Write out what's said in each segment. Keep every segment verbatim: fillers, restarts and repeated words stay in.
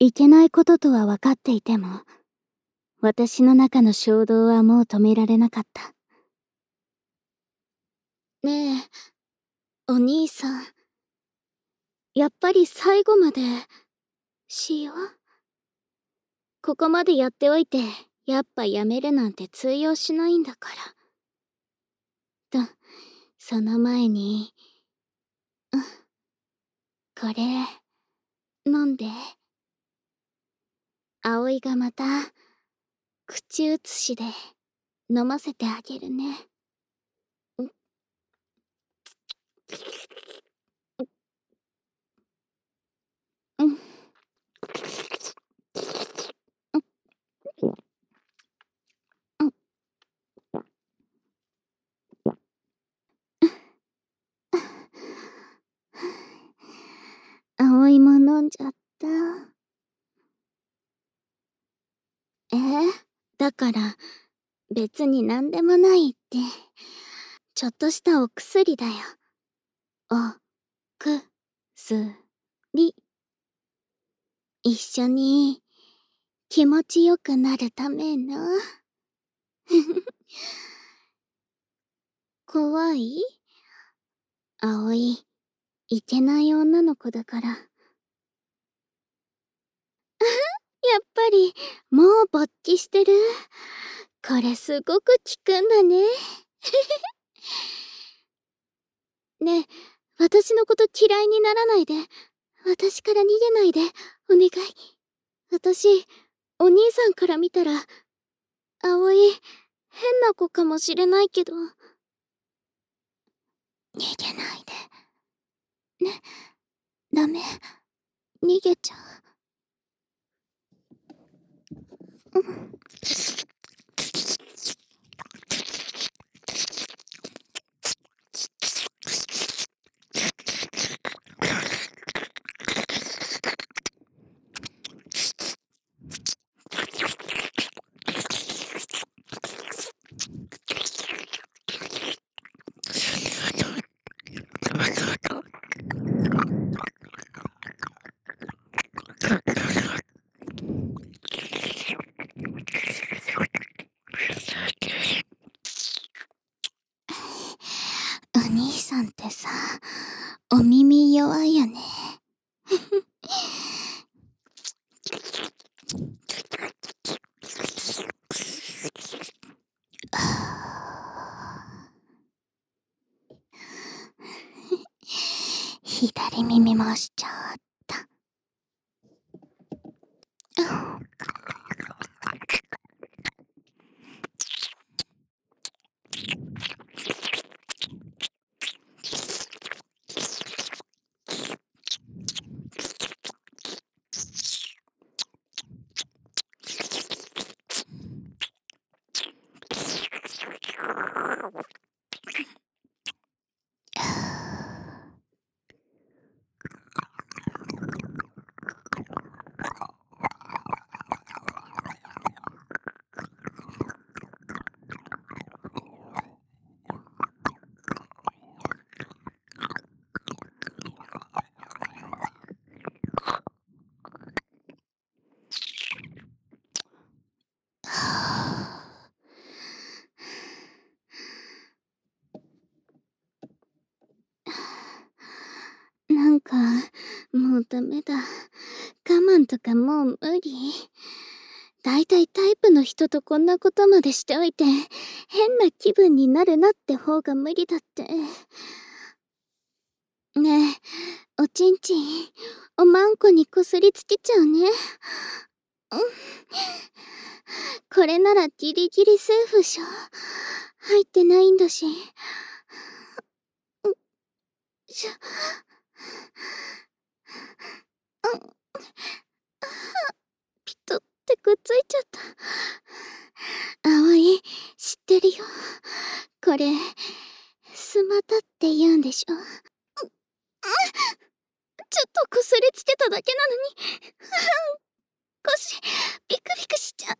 いけないこととは分かっていても、私の中の衝動はもう止められなかった。ねえ、お兄さん。やっぱり最後まで、しよう。ここまでやっておいて、やっぱやめるなんて通用しないんだから。と、その前に、うん。これ、飲んで。葵がまた、口移しで、飲ませてあげるね。ん。うん。うん。葵も飲んじゃった。ええ、だから、別になんでもないって。ちょっとしたお薬だよ。おくすり。一緒に気持ちよくなるための。怖い？葵、いけない女の子だから。やっぱり、もう勃起してる。これすごく効くんだね。ねえ、私のこと嫌いにならないで。私から逃げないで、お願い。私、お兄さんから見たら、葵、変な子かもしれないけど。逃げないで。ね、ダメ。逃げちゃう。うん。お兄さんってさ、お耳弱いよね。左耳もしちゃった。なんか、もうダメだ。我慢とかもう無理。だいたいタイプの人とこんなことまでしておいて、変な気分になるなって方が無理だって。ねえ、おちんちん、おまんこにこすりつけちゃうね。うん。これならギリギリセーフしょ。入ってないんだし。ん、しょ。うん。ピトってくっついちゃった。葵、知ってるよ。これ、スマタって言うんでしょ。うん、うん。ちょっとこすりつけただけなのに。腰、ビクビクしちゃう。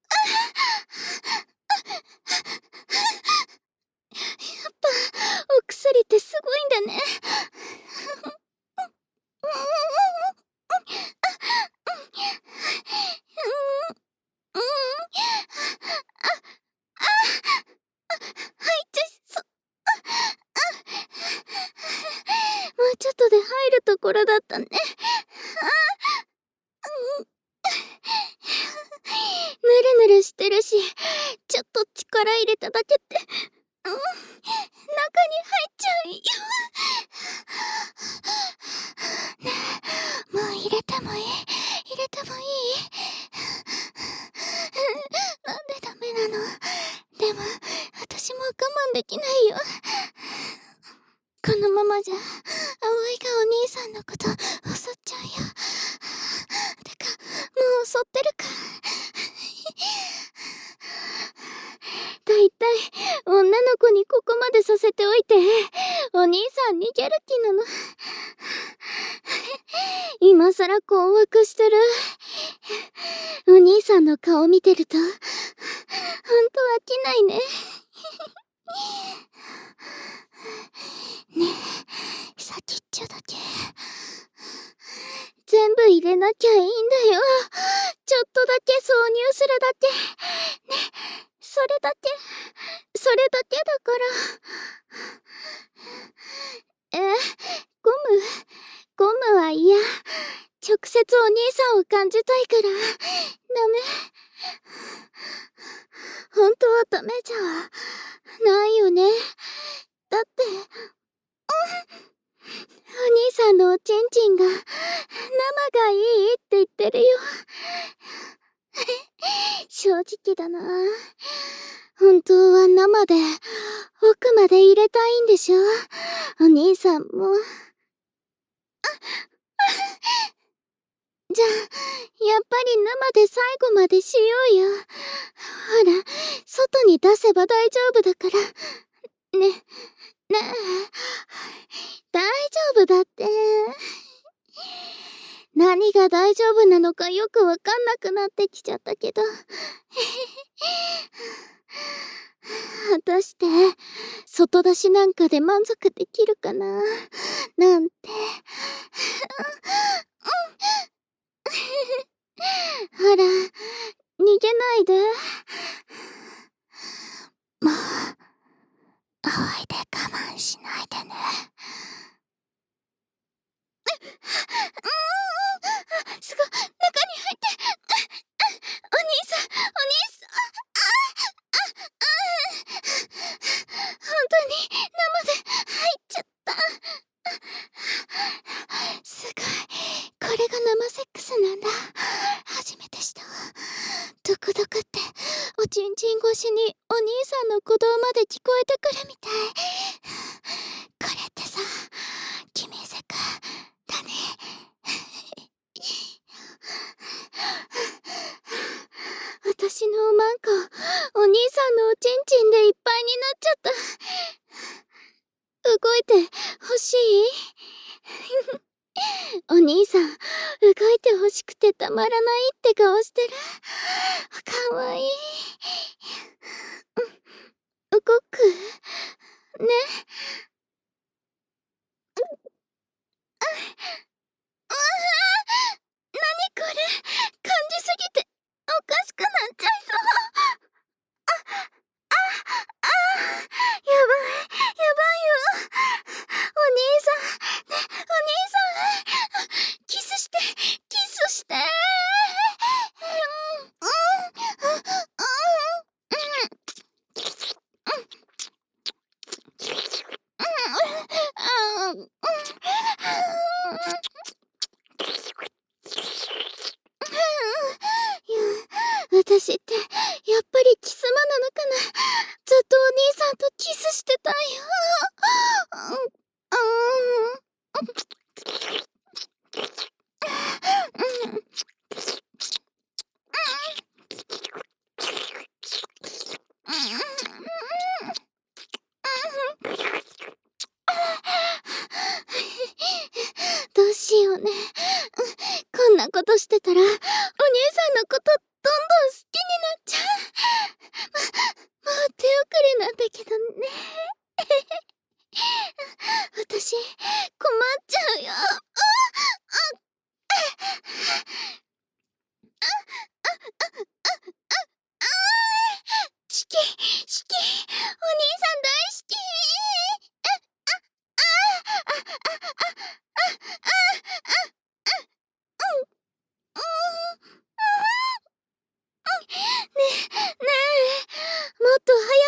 やっぱ、お薬ってすごいんだね。 力入れただけって、うん、中に入っちゃうよ。ねえ、もう入れてもいい？入れてもいい？なんでダメなの？でも、私も我慢できないよ。このままじゃ、葵がお兄さんのこと襲っちゃうよ。てか、もう襲ってるか。だいたい、女の子にここまでさせておいて、お兄さん逃げる気なの。今さら困惑してる。お兄さんの顔見てると、ほんと飽きないね。ねえ、先っちょだけ。全部入れなきゃいいんだよ。ちょっとだけ挿入するだけ。ね、それだけ。それだけだから。え、ゴム、ゴムは嫌。直接お兄さんを感じたいから。ダメ。本当はダメじゃないよね。だって、お兄さんのおちんちんが生がいいって言ってるよ。正直だな。本当は生で奥まで入れたいんでしょ、お兄さんも。じゃあ、やっぱり生で最後までしようよ。ほら、外に出せば大丈夫だから。ね、ねえ、大丈夫だって。何が大丈夫なのかよくわかんなくなってきちゃったけど。果たして、外出しなんかで満足できるかななんて。ほら、逃げないで。もう、葵で我慢しないでね。すごい、中に入って。お兄さん、お兄さん。本当に生で入っちゃった。すごい、これが生セックスなんだ。初めてした。ドクドクっておちんちん越しにお兄さんの鼓動まで聞こえてくるみたい。これってさ、決めセクだね。私のおまんこ、お兄さんのおちんちんでいっぱいになっちゃった。動いてほしい？お兄さん、動いてほしくてたまらないって顔してる。かわいい。動く？ね。うわぁ、なにこれ、感じすぎておかしくなっちゃいそう。あ、あ、あ、やばい、やばいよ。お兄さん、ね、お兄さん、キスして、キスして。うん、うん、うん、うん、うん、うん、私ってやっぱりキス魔なのかな。ずっとお兄さんとキスしてたよ。どうしようね。こんなことしてたらお兄さんのことどんどん好きになっちゃう。ま、もう手遅れなんだけどね。私、困っちゃうよ。シキ、シキ、お兄さん大好き。ねえ、ねえ、もっと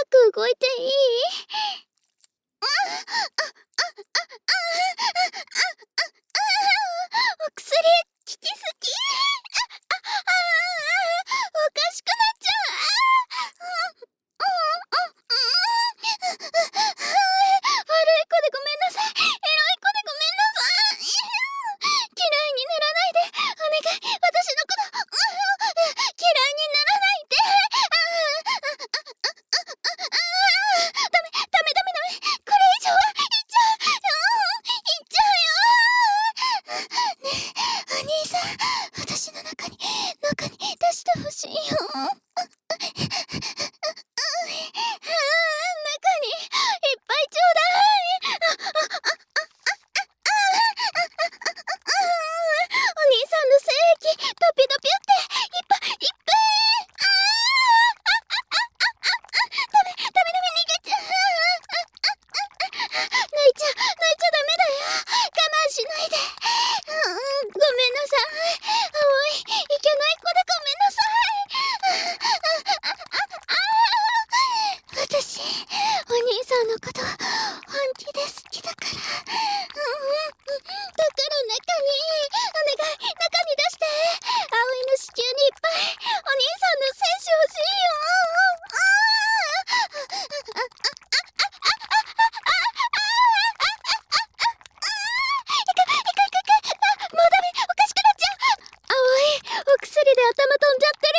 お薬で頭飛んじゃってる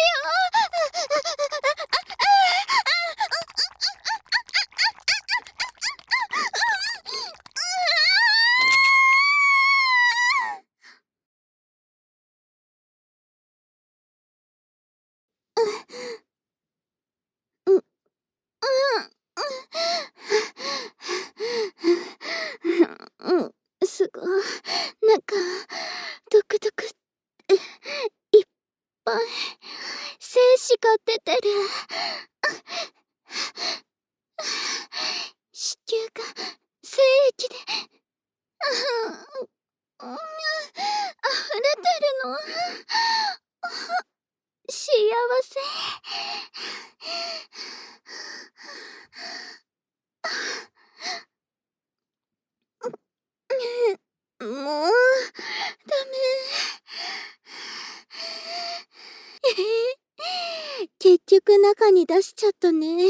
よ。うん、うん、すごい。なんか、ドクドク、いっぱい、精子が出てる。子宮が精液で、うん、うん、溢れてるの。幸せ。もう、ダメ。結局中に出しちゃったね。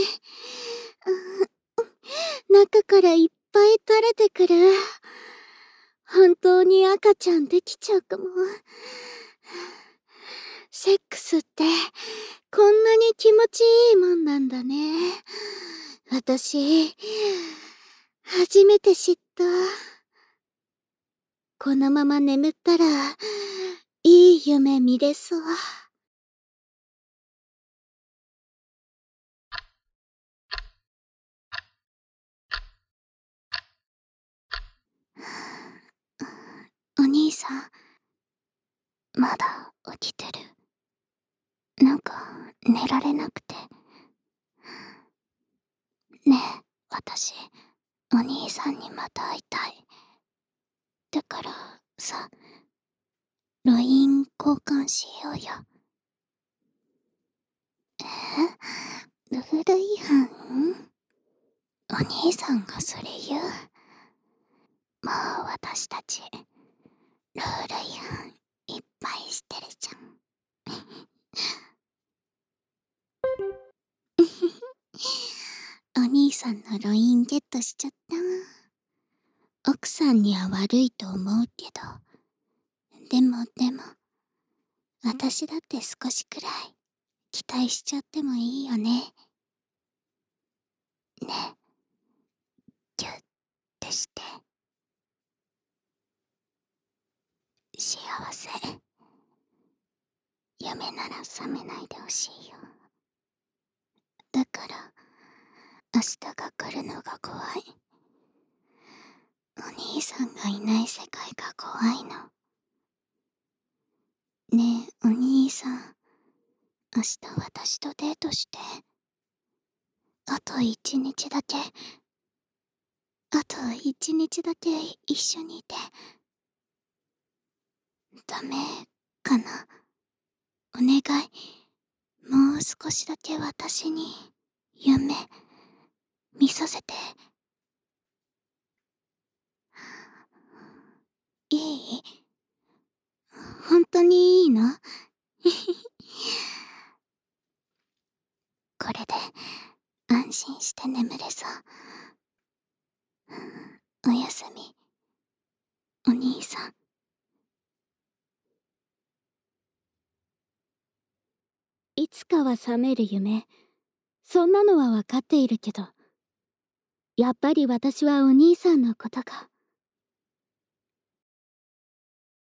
中からいっぱい垂れてくる。本当に赤ちゃんできちゃうかも。セックスってこんなに気持ちいいもんなんだね。私、初めて知った。このまま眠ったら、いい夢見れそう。お兄さん、まだ起きてる。なんか、寝られなくて。ねえ、私、お兄さんにまた会いたい。だからさ、ロイン交換しようよ。え？ルール違反？お兄さんがそれ言う？もう私たち、ルール違反いっぱいしてるじゃん。お兄さんのロインゲットしちゃった。奥さんには悪いと思うけど、でもでも、私だって少しくらい期待しちゃってもいいよね。ね、ギュッてして。幸せ。夢なら覚めないでほしいよ。だから、明日が来るのが怖い。お兄さんがいない世界が怖いの。ねえ、お兄さん。明日私とデートして。あと一日だけ。あと一日だけ一緒にいて。ダメかな。お願い。もう少しだけ私に夢見させて。いい？本当にいいの？これで安心して眠れそう。おやすみ、お兄さん。いつかは覚める夢、そんなのはわかっているけど、やっぱり私はお兄さんのことが